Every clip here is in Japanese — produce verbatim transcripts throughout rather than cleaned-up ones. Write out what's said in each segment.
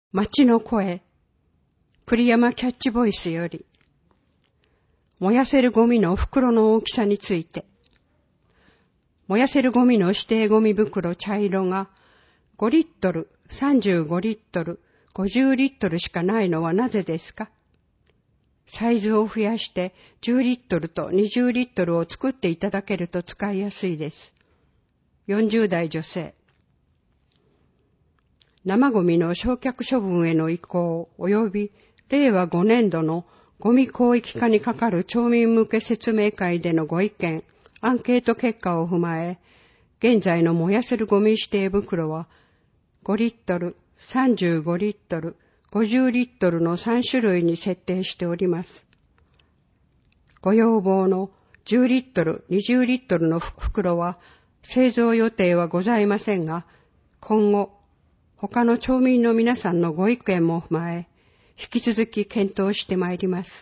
町の声、栗山キャッチボイスより、燃やせるゴミの袋の大きさについて、燃やせるゴミの指定ゴミ袋茶色がごリットル、さんじゅうごリットル、ごじゅうリットルしかないのはなぜですか？サイズを増やしてじゅうリットルとにじゅうリットルを作っていただけると使いやすいです。よんじゅう代女性。生ゴミの焼却処分への移行及び令和ごねん度のゴミ広域化にかかる町民向け説明会でのご意見、アンケート結果を踏まえ、現在の燃やせるゴミ指定袋はごリットル、さんじゅうごリットル、ごじゅうリットルのさん種類に設定しております。ご要望のじゅうリットル、にじゅうリットルの袋は製造予定はございませんが、今後、他の町民の皆さんのご意見も踏まえ、引き続き検討してまいります。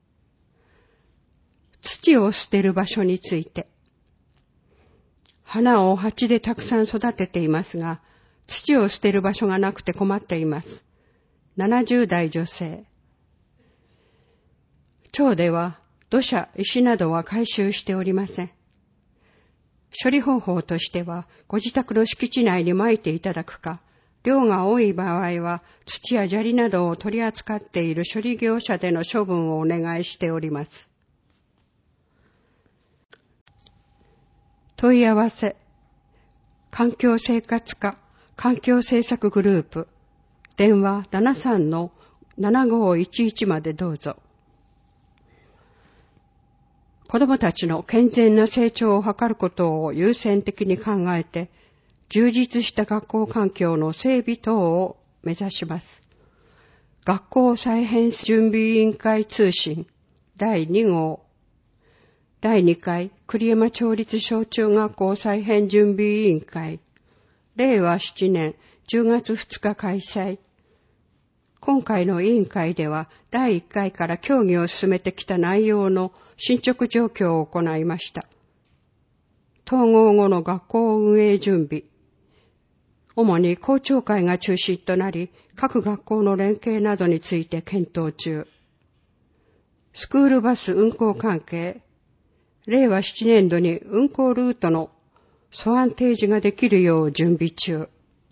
土を捨てる場所について。花を鉢でたくさん育てていますが、土を捨てる場所がなくて困っています。ななじゅう代女性。町では土砂、石などは回収しておりません。処理方法としては、ご自宅の敷地内に撒いていただくか、量が多い場合は土や砂利などを取り扱っている処理業者での処分をお願いしております。問い合わせ、環境生活課環境政策グループ、電話 ななさんのななごいちいち までどうぞ。子どもたちの健全な成長を図ることを優先的に考えて、充実した学校環境の整備等を目指します。学校再編準備委員会通信だいに号だいに回栗山町立小中学校再編準備委員会れいわしちねんじゅうがつふつか開催。今回の委員会ではだいいっかいから協議を進めてきた内容の進捗状況を行いました。統合後の学校運営準備、主に校長会が中心となり、各学校の連携などについて検討中。スクールバス運行関係、れいわななねん度に運行ルートの素案提示ができるよう準備中。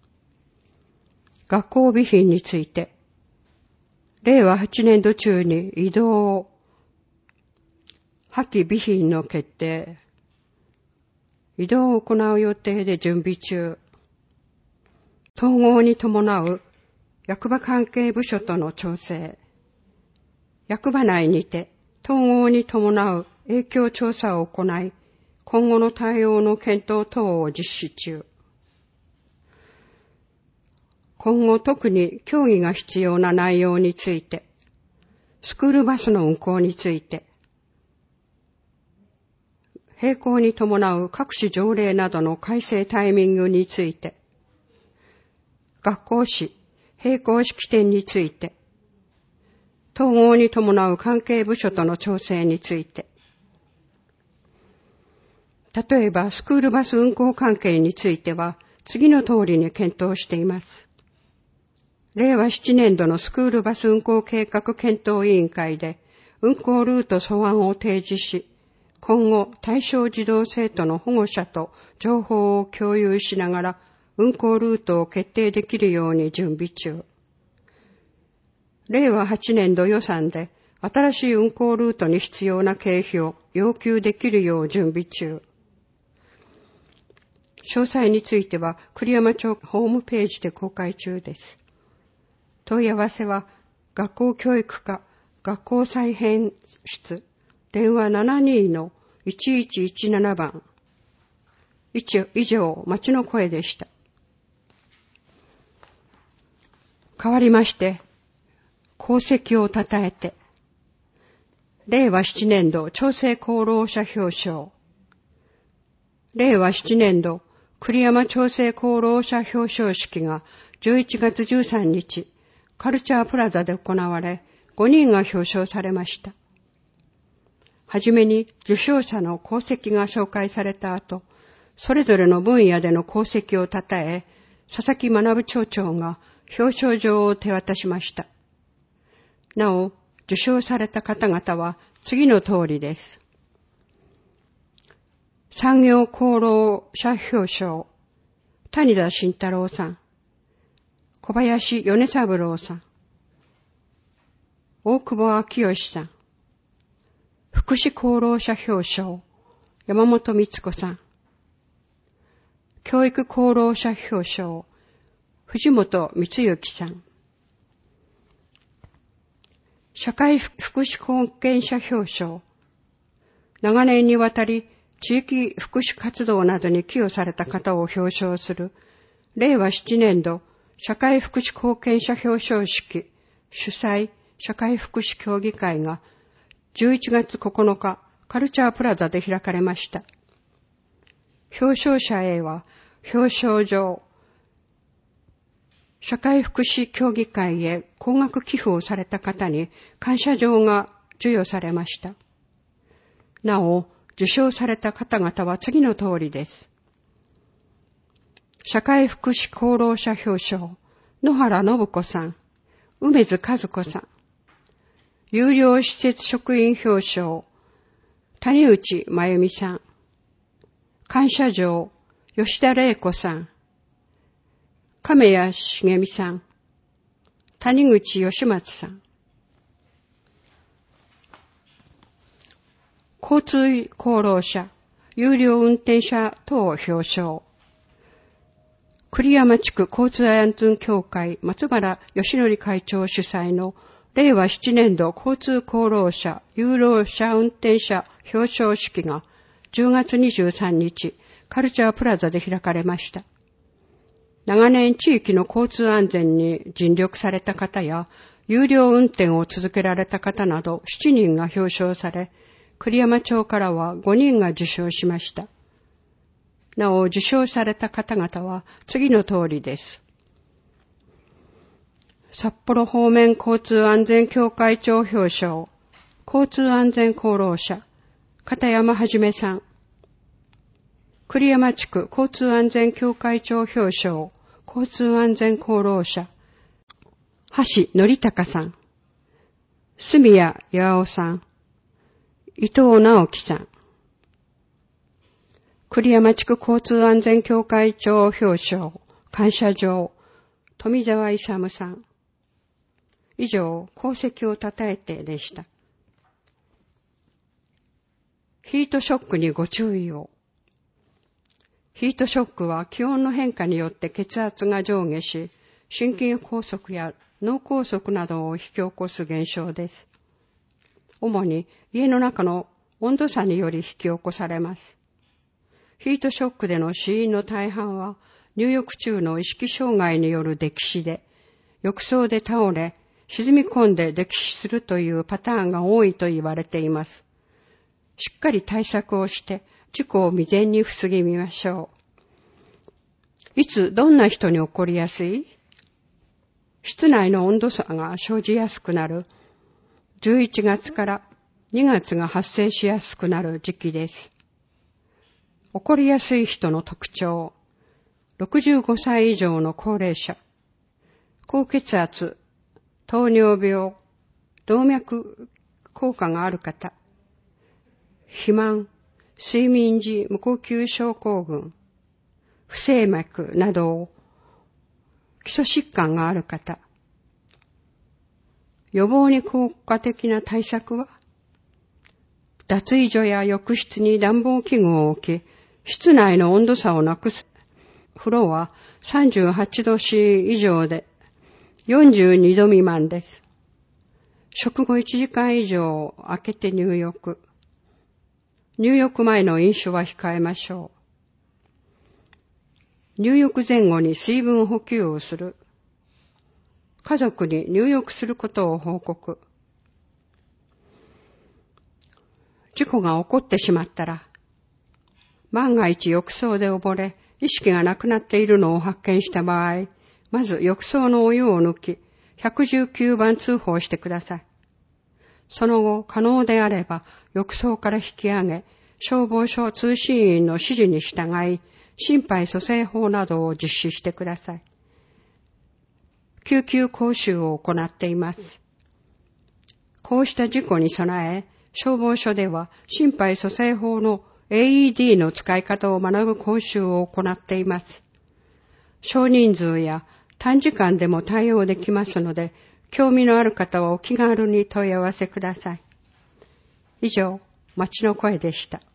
学校備品について、れいわはちねん度中に移動、破棄備品の決定、移動を行う予定で準備中。統合に伴う役場関係部署との調整。役場内にて統合に伴う影響調査を行い、今後の対応の検討等を実施中。今後特に協議が必要な内容について、スクールバスの運行について、並行に伴う各種条例などの改正タイミングについて、学校史、並行式典について、統合に伴う関係部署との調整について、例えばスクールバス運行関係については、次の通りに検討しています。れいわななねん度のスクールバス運行計画検討委員会で、運行ルート素案を提示し、今後対象児童生徒の保護者と情報を共有しながら、運行ルートを決定できるように準備中。れいわはちねん度予算で新しい運行ルートに必要な経費を要求できるよう準備中。詳細については栗山町ホームページで公開中です。問い合わせは学校教育課学校再編室電話 ななに のいちいちいちなな 番。以上、町の声でした。変わりまして、功績をたたえて、れいわななねん度調整功労者表彰、れいわななねん度栗山調整功労者表彰式がじゅういちがつじゅうさんにち、カルチャープラザで行われ、ごにんが表彰されました。はじめに受賞者の功績が紹介された後、それぞれの分野での功績をたたえ、佐々木学町長が表彰状を手渡しました。なお、受賞された方々は次の通りです。産業功労者表彰、谷田慎太郎さん、小林米三郎さん、大久保昭義さん、福祉功労者表彰、山本光子さん、教育功労者表彰、藤本光之さん、社会福祉貢献者表彰、長年にわたり地域福祉活動などに寄与された方を表彰する、れいわななねんど社会福祉貢献者表彰式主催社会福祉協議会がじゅういちがつここのかカルチャープラザで開かれました。表彰者 A は表彰状、社会福祉協議会へ高額寄付をされた方に感謝状が授与されました。なお、受賞された方々は次の通りです。社会福祉功労者表彰、野原信子さん、梅津和子さん。有料施設職員表彰、谷内真由美さん。感謝状、吉田玲子さん。亀谷茂美さん。谷口義松さん。交通功労者、有料運転者等表彰。栗山地区交通安全協会松原義則会長主催のれいわななねんど交通功労者有料者運転者表彰式がじゅうがつにじゅうさんにちカルチャープラザで開かれました。長年地域の交通安全に尽力された方や有料運転を続けられた方などしちにんが表彰され、栗山町からはごにんが受賞しました。なお、受賞された方々は次の通りです。札幌方面交通安全協会長表彰、交通安全功労者、片山はじめさん。栗山地区交通安全協会長表彰、交通安全功労者、橋則隆さん。住谷八尾さん。伊藤直樹さん。栗山地区交通安全協会長表彰、感謝状、富澤勇さん。以上、功績をたたえてでした。ヒートショックにご注意を。ヒートショックは気温の変化によって血圧が上下し、心筋梗塞や脳梗塞などを引き起こす現象です。主に家の中の温度差により引き起こされます。ヒートショックでの死因の大半は入浴中の意識障害による溺死で、浴槽で倒れ、沈み込んで溺死するというパターンが多いと言われています。しっかり対策をして事故を未然に防ぎましょう。いつどんな人に起こりやすい？室内の温度差が生じやすくなるじゅういちがつからにがつが発生しやすくなる時期です。起こりやすい人の特徴、ろくじゅうごさい以上の高齢者、高血圧、糖尿病、動脈硬化がある方、肥満、睡眠時無呼吸症候群、不整脈など基礎疾患がある方、予防に効果的な対策は、脱衣所や浴室に暖房器具を置き、室内の温度差をなくす。風呂はさんじゅうはちどし以上でよんじゅうにど未満です。食後いちじかん以上空けて入浴。入浴前の飲酒は控えましょう。入浴前後に水分補給をする。家族に入浴することを報告。事故が起こってしまったら、万が一浴槽で溺れ、意識がなくなっているのを発見した場合、まず浴槽のお湯を抜き、ひゃくじゅうきゅうばん通報してください。その後、可能であれば、浴槽から引き上げ、消防署通信員の指示に従い、心肺蘇生法などを実施してください。 救急講習を行っています。こうした事故に備え、消防署では心肺蘇生法の エーイーディー の使い方を学ぶ講習を行っています。少人数や短時間でも対応できますので、興味のある方はお気軽に問い合わせください。以上、町の声でした。